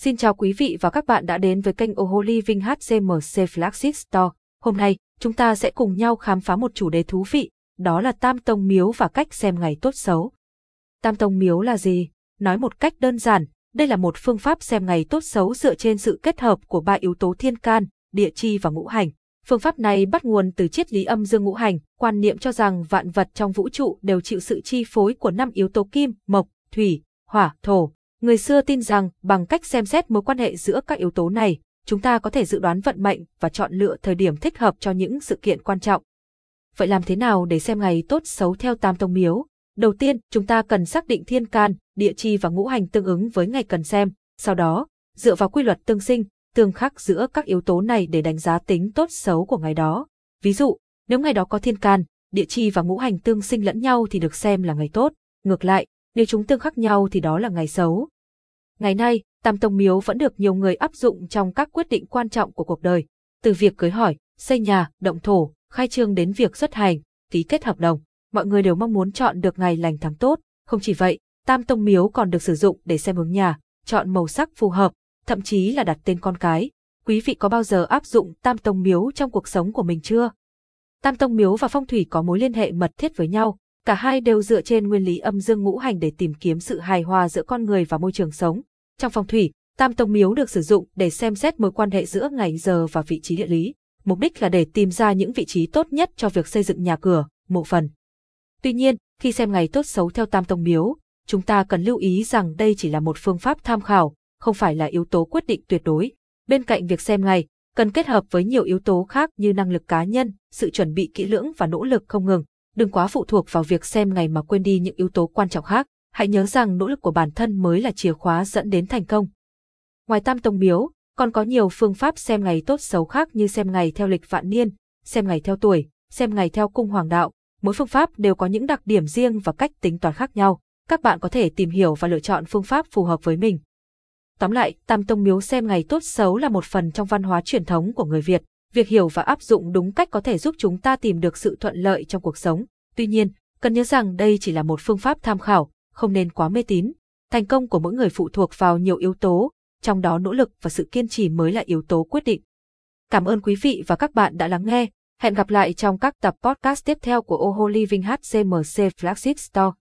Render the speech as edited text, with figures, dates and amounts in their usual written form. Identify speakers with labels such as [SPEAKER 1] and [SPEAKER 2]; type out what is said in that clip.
[SPEAKER 1] Xin chào quý vị và các bạn đã đến với kênh Oho Living HCMC Flagship Store. Hôm nay, chúng ta sẽ cùng nhau khám phá một chủ đề thú vị, đó là Tam Tông Miếu và cách xem ngày tốt xấu. Tam Tông Miếu là gì? Nói một cách đơn giản, đây là một phương pháp xem ngày tốt xấu dựa trên sự kết hợp của 3 yếu tố thiên can, địa chi và ngũ hành. Phương pháp này bắt nguồn từ triết lý âm dương ngũ hành, quan niệm cho rằng vạn vật trong vũ trụ đều chịu sự chi phối của 5 yếu tố kim, mộc, thủy, hỏa, thổ. Người xưa tin rằng bằng cách xem xét mối quan hệ giữa các yếu tố này, chúng ta có thể dự đoán vận mệnh và chọn lựa thời điểm thích hợp cho những sự kiện quan trọng. Vậy làm thế nào để xem ngày tốt xấu theo Tam Tông Miếu? Đầu tiên, chúng ta cần xác định thiên can, địa chi và ngũ hành tương ứng với ngày cần xem. Sau đó, dựa vào quy luật tương sinh, tương khắc giữa các yếu tố này để đánh giá tính tốt xấu của ngày đó. Ví dụ, nếu ngày đó có thiên can, địa chi và ngũ hành tương sinh lẫn nhau thì được xem là ngày tốt. Ngược lại, nếu chúng tương khắc nhau thì đó là ngày xấu. Ngày nay, Tam Tông Miếu vẫn được nhiều người áp dụng trong các quyết định quan trọng của cuộc đời, từ việc cưới hỏi, xây nhà, động thổ, khai trương đến việc xuất hành, ký kết hợp đồng. Mọi người đều mong muốn chọn được ngày lành tháng tốt. Không chỉ vậy, Tam Tông Miếu còn được sử dụng để xem hướng nhà, chọn màu sắc phù hợp, thậm chí là đặt tên con cái. Quý vị có bao giờ áp dụng Tam Tông Miếu trong cuộc sống của mình chưa? Tam Tông Miếu và phong thủy có mối liên hệ mật thiết với nhau. Cả hai đều dựa trên nguyên lý âm dương ngũ hành để tìm kiếm sự hài hòa giữa con người và môi trường sống. Trong phong thủy, Tam Tông Miếu được sử dụng để xem xét mối quan hệ giữa ngày giờ và vị trí địa lý. Mục đích là để tìm ra những vị trí tốt nhất cho việc xây dựng nhà cửa, mộ phần. Tuy nhiên, khi xem ngày tốt xấu theo Tam Tông Miếu, chúng ta cần lưu ý rằng đây chỉ là một phương pháp tham khảo, không phải là yếu tố quyết định tuyệt đối. Bên cạnh việc xem ngày, cần kết hợp với nhiều yếu tố khác như năng lực cá nhân, sự chuẩn bị kỹ lưỡng và nỗ lực không ngừng. Đừng quá phụ thuộc vào việc xem ngày mà quên đi những yếu tố quan trọng khác. Hãy nhớ rằng nỗ lực của bản thân mới là chìa khóa dẫn đến thành công. Ngoài Tam Tông Miếu, còn có nhiều phương pháp xem ngày tốt xấu khác như xem ngày theo lịch vạn niên, xem ngày theo tuổi, xem ngày theo cung hoàng đạo. Mỗi phương pháp đều có những đặc điểm riêng và cách tính toán khác nhau. Các bạn có thể tìm hiểu và lựa chọn phương pháp phù hợp với mình. Tóm lại, Tam Tông Miếu xem ngày tốt xấu là một phần trong văn hóa truyền thống của người Việt. Việc hiểu và áp dụng đúng cách có thể giúp chúng ta tìm được sự thuận lợi trong cuộc sống. Tuy nhiên, cần nhớ rằng đây chỉ là một phương pháp tham khảo, không nên quá mê tín. Thành công của mỗi người phụ thuộc vào nhiều yếu tố, trong đó nỗ lực và sự kiên trì mới là yếu tố quyết định. Cảm ơn quý vị và các bạn đã lắng nghe. Hẹn gặp lại trong các tập podcast tiếp theo của Oho Living HCMC Flagship Store.